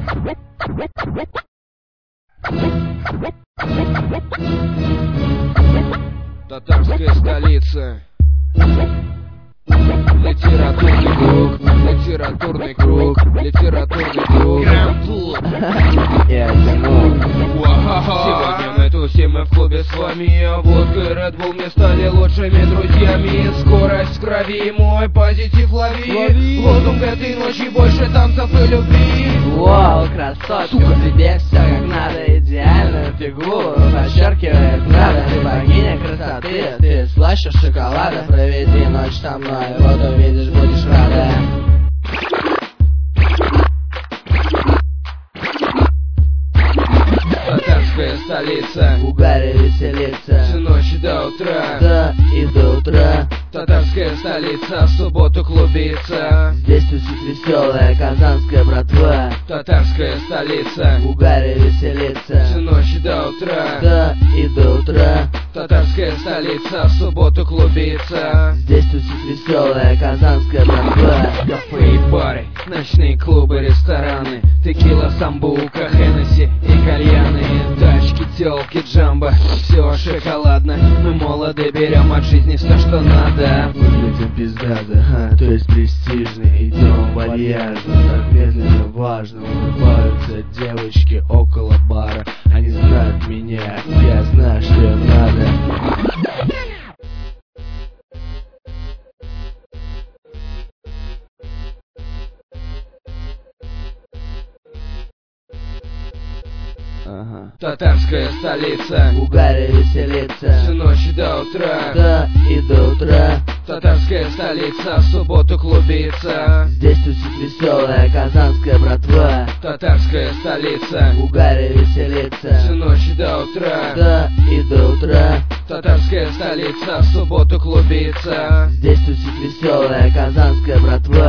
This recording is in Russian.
Татарская столица. Литературный круг, литературный круг, литературный круг. Сегодня мы тусим мы в клубе с вами, а водка и Red Bull мне стали лучшими друзьями. Скорость в крови, мой позитив лови. Лозунг этой ночи: больше танцев и любви. Вау, красотка, в тебе все как надо, идеальную фигуру подчеркивает надо. Ты богиня красоты, ты слаще шоколада. Проведи ночь со мной, вот увидишь, будешь рада. Татарская столица, в угаре веселится с ночи до утра, да и до утра. Татарская столица, в субботу клубится. Здесь тусит веселая казанская братва. Татарская столица, в угаре веселится с ночи до утра, да и до утра. Татарская столица, в субботу клубится. Здесь тусит веселая казанская братва. Кафе и бары, ночные клубы, рестораны, текила, самбука, Хеннесси и кальяны. Тачки, телки, джамбо, все шоколадно. Мы молоды, берем от жизни все, что надо. Выглядим пиздато, то есть престижно. Идем вальяжно, так медленно, важно. Улыбаются девочки около бара. Они знают меня, я знаю, что им надо. Татарская столица, в угаре веселится с ночи до утра, да и до утра. Татарская столица, в субботу клубится. Здесь тусит веселая казанская братва. Татарская столица, в угаре веселится с ночи до утра, да и до утра. Татарская столица, в субботу клубится. Здесь тусит веселая казанская братва.